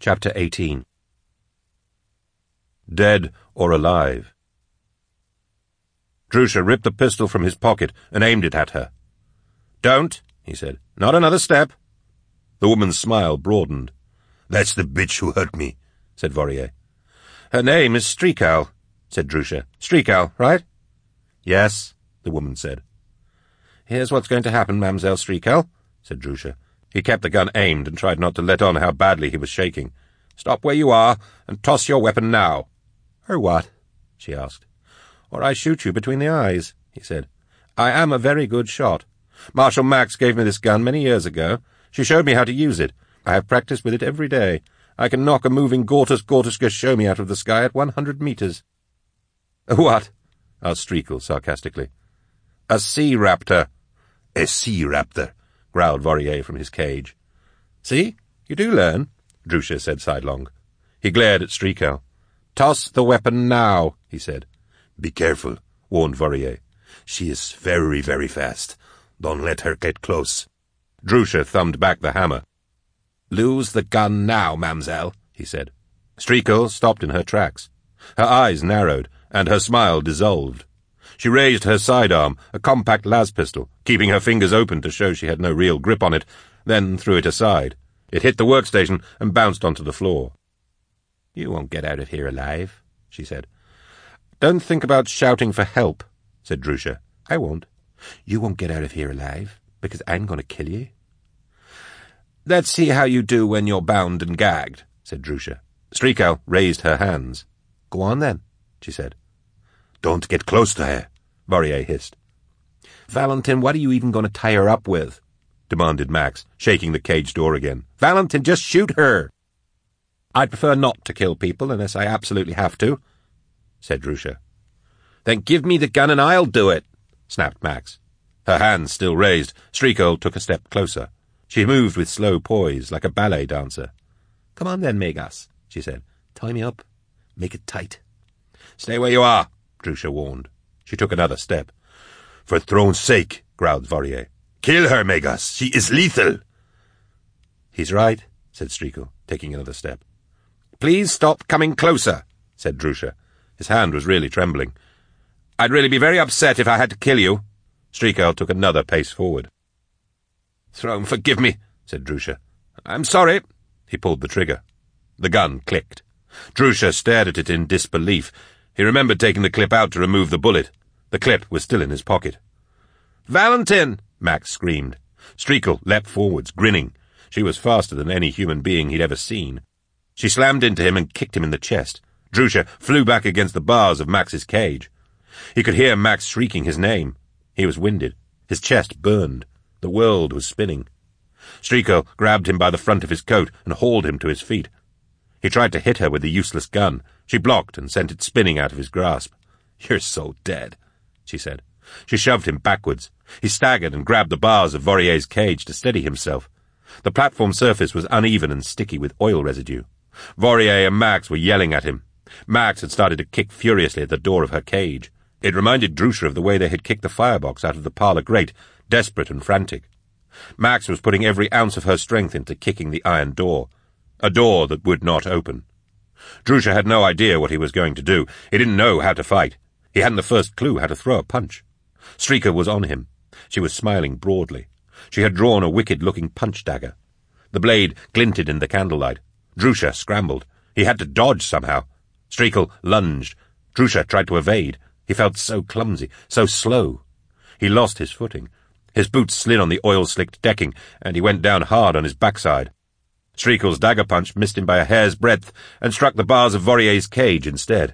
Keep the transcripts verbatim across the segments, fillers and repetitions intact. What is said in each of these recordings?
Chapter eighteen. Dead or alive. Drusha ripped the pistol from his pocket and aimed it at her. "Don't," he said. "Not another step." The woman's smile broadened. "That's the bitch who hurt me," said Vorier. "Her name is Streakowl," said Drusha. "Streakowl, right?" "Yes," the woman said. "Here's what's going to happen, Mamselle Streakowl," said Drusha. He kept the gun aimed and tried not to let on how badly he was shaking. "Stop where you are and toss your weapon now." "Or what?" she asked. "Or I shoot you between the eyes," he said. "I am a very good shot. Marshal Max gave me this gun many years ago. She showed me how to use it. I have practiced with it every day. I can knock a moving Gortus Gortus Gershomie out of the sky at one hundred meters. "A what?" asked Streakowl sarcastically. "A sea raptor." "A sea raptor," growled Vorier from his cage. "See? You do learn," Drusha said sidelong. He glared at Streakowl. "Toss the weapon now," he said. "Be careful," warned Vorier. "She is very, very fast. Don't let her get close." Drusha thumbed back the hammer. "Lose the gun now, mamselle," he said. Streakowl stopped in her tracks. Her eyes narrowed, and her smile dissolved. She raised her sidearm, a compact las pistol, keeping her fingers open to show she had no real grip on it, then threw it aside. It hit the workstation and bounced onto the floor. "You won't get out of here alive," she said. "Don't think about shouting for help," said Drusha. "I won't. You won't get out of here alive, because I'm going to kill you." "Let's see how you do when you're bound and gagged," said Drusha. Streakowl raised her hands. "Go on, then," she said. "Don't get close to her," Vorier hissed. "Valentin, what are you even going to tie her up with?" demanded Max, shaking the cage door again. "Valentin, just shoot her." "I'd prefer not to kill people unless I absolutely have to," said Drusha. "Then give me the gun and I'll do it," snapped Max. Her hands still raised, Streakowl took a step closer. She moved with slow poise, like a ballet dancer. "Come on then, Megas," she said. "Tie me up. Make it tight." "Stay where you are," Drusha warned. She took another step. "For throne's sake," growled Vorier. "Kill her, Megas. She is lethal." "He's right," said Streakowl, taking another step. "Please stop coming closer," said Drusha. His hand was really trembling. "I'd really be very upset if I had to kill you." Streakowl took another pace forward. "Throne, forgive me," said Drusha. "I'm sorry." He pulled the trigger. The gun clicked. Drusha stared at it in disbelief. He remembered taking the clip out to remove the bullet. The clip was still in his pocket. "Valentin!" Max screamed. Streakowl leapt forwards, grinning. She was faster than any human being he'd ever seen. She slammed into him and kicked him in the chest. Drusha flew back against the bars of Max's cage. He could hear Max shrieking his name. He was winded. His chest burned. The world was spinning. Streakowl grabbed him by the front of his coat and hauled him to his feet. He tried to hit her with the useless gun. She blocked and sent it spinning out of his grasp. "You're so dead," she said. She shoved him backwards. He staggered and grabbed the bars of Vorier's cage to steady himself. The platform surface was uneven and sticky with oil residue. Vorier and Max were yelling at him. Max had started to kick furiously at the door of her cage. It reminded Drusha of the way they had kicked the firebox out of the parlour grate, desperate and frantic. Max was putting every ounce of her strength into kicking the iron door. A door that would not open. Drusha had no idea what he was going to do. He didn't know how to fight. He hadn't the first clue how to throw a punch. Streakowl was on him. She was smiling broadly. She had drawn a wicked-looking punch dagger. The blade glinted in the candlelight. Drusha scrambled. He had to dodge somehow. Streakowl lunged. Drusha tried to evade. He felt so clumsy, so slow. He lost his footing. His boots slid on the oil-slicked decking, and he went down hard on his backside. Streakowl's dagger punch missed him by a hair's breadth and struck the bars of Vorier's cage instead.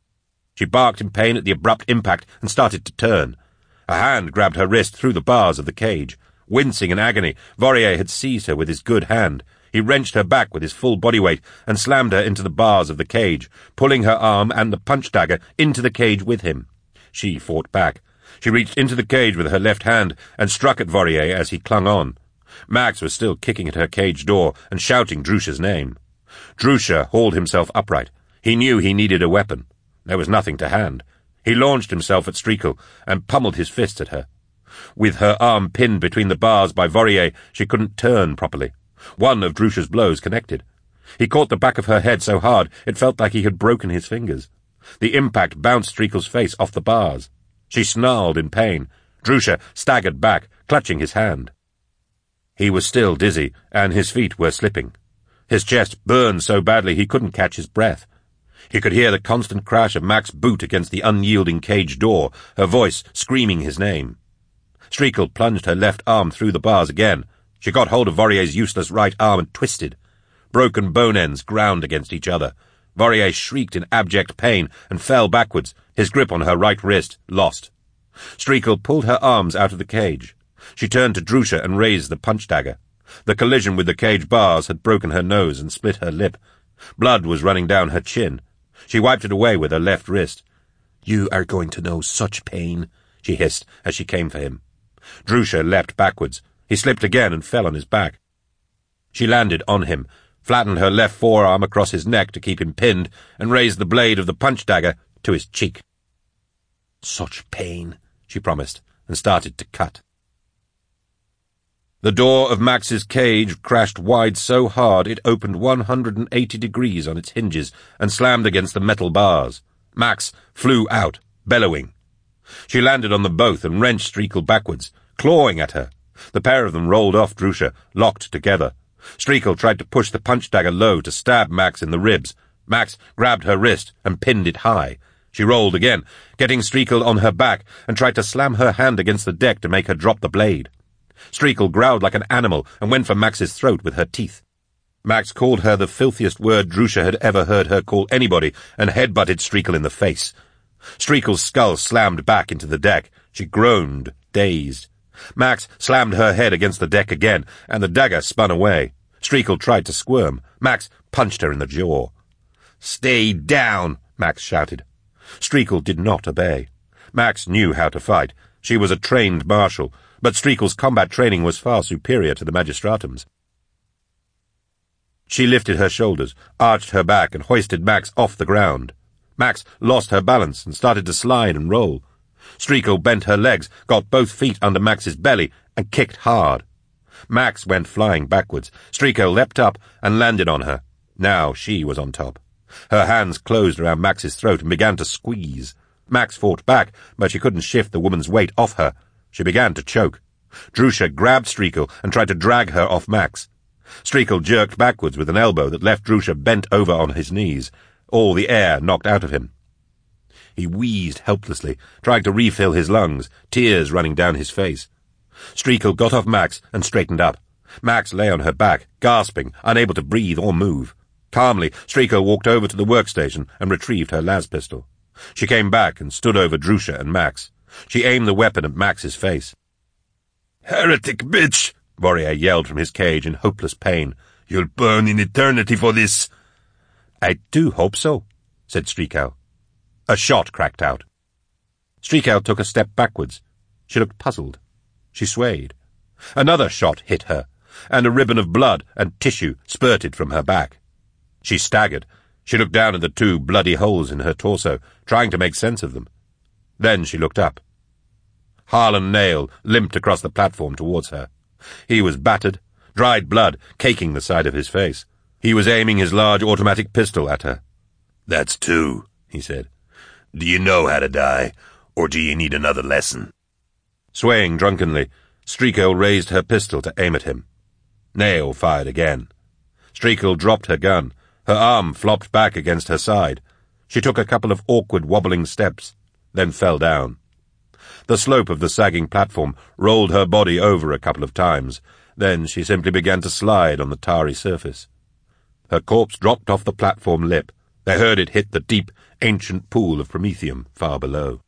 She barked in pain at the abrupt impact and started to turn. A hand grabbed her wrist through the bars of the cage. Wincing in agony, Vorier had seized her with his good hand. He wrenched her back with his full body weight and slammed her into the bars of the cage, pulling her arm and the punch dagger into the cage with him. She fought back. She reached into the cage with her left hand and struck at Vorier as he clung on. Max was still kicking at her cage door and shouting Drusha's name. Drusha hauled himself upright. He knew he needed a weapon. There was nothing to hand. He launched himself at Streakowl and pummeled his fists at her. With her arm pinned between the bars by Vorier, she couldn't turn properly. One of Drusha's blows connected. He caught the back of her head so hard it felt like he had broken his fingers. The impact bounced Streakle's face off the bars. She snarled in pain. Drusha staggered back, clutching his hand. He was still dizzy, and his feet were slipping. His chest burned so badly he couldn't catch his breath. He could hear the constant crash of Mac's boot against the unyielding cage door, her voice screaming his name. Streakle plunged her left arm through the bars again. She got hold of Vorier's useless right arm and twisted. Broken bone ends ground against each other. Vorier shrieked in abject pain and fell backwards, his grip on her right wrist lost. Streakle pulled her arms out of the cage. She turned to Drusha and raised the punch dagger. The collision with the cage bars had broken her nose and split her lip. Blood was running down her chin. She wiped it away with her left wrist. "You are going to know such pain," she hissed as she came for him. Drusha leapt backwards. He slipped again and fell on his back. She landed on him, flattened her left forearm across his neck to keep him pinned, and raised the blade of the punch dagger to his cheek. "Such pain," she promised, and started to cut. The door of Max's cage crashed wide so hard it opened one hundred eighty degrees on its hinges and slammed against the metal bars. Max flew out, bellowing. She landed on them both and wrenched Streakle backwards, clawing at her. The pair of them rolled off Drusha, locked together. Streakle tried to push the punch dagger low to stab Max in the ribs. Max grabbed her wrist and pinned it high. She rolled again, getting Streakle on her back, and tried to slam her hand against the deck to make her drop the blade. Streakle growled like an animal and went for Max's throat with her teeth. Max called her the filthiest word Drusha had ever heard her call anybody and headbutted Streakle in the face. Streakle's skull slammed back into the deck. She groaned, dazed. Max slammed her head against the deck again, and the dagger spun away. Streakle tried to squirm. Max punched her in the jaw. "Stay down!" Max shouted. Streakle did not obey. Max knew how to fight. She was a trained marshal, but Streakle's combat training was far superior to the Magistratum's. She lifted her shoulders, arched her back, and hoisted Max off the ground. Max lost her balance and started to slide and roll. Streakle bent her legs, got both feet under Max's belly, and kicked hard. Max went flying backwards. Streakle leapt up and landed on her. Now she was on top. Her hands closed around Max's throat and began to squeeze. Max fought back, but she couldn't shift the woman's weight off her. She began to choke. Drusha grabbed Streakle and tried to drag her off Max. Streakle jerked backwards with an elbow that left Drusha bent over on his knees, all the air knocked out of him. He wheezed helplessly, trying to refill his lungs, tears running down his face. Streakle got off Max and straightened up. Max lay on her back, gasping, unable to breathe or move. Calmly, Streakle walked over to the workstation and retrieved her las pistol. She came back and stood over Drusha and Max. She aimed the weapon at Max's face. "Heretic bitch!" Vorier yelled from his cage in hopeless pain. "You'll burn in eternity for this." "I do hope so," said Streakle. A shot cracked out. Streakle took a step backwards. She looked puzzled. She swayed. Another shot hit her, and a ribbon of blood and tissue spurted from her back. She staggered. She looked down at the two bloody holes in her torso, trying to make sense of them. Then she looked up. Harlan Nail limped across the platform towards her. He was battered, dried blood caking the side of his face. He was aiming his large automatic pistol at her. "That's two," he said. "Do you know how to die, or do you need another lesson?" Swaying drunkenly, Streakle raised her pistol to aim at him. Nail fired again. Streakle dropped her gun. Her arm flopped back against her side. She took a couple of awkward wobbling steps, then fell down. The slope of the sagging platform rolled her body over a couple of times. Then she simply began to slide on the tarry surface. Her corpse dropped off the platform lip. They heard it hit the deep, ancient pool of promethium far below.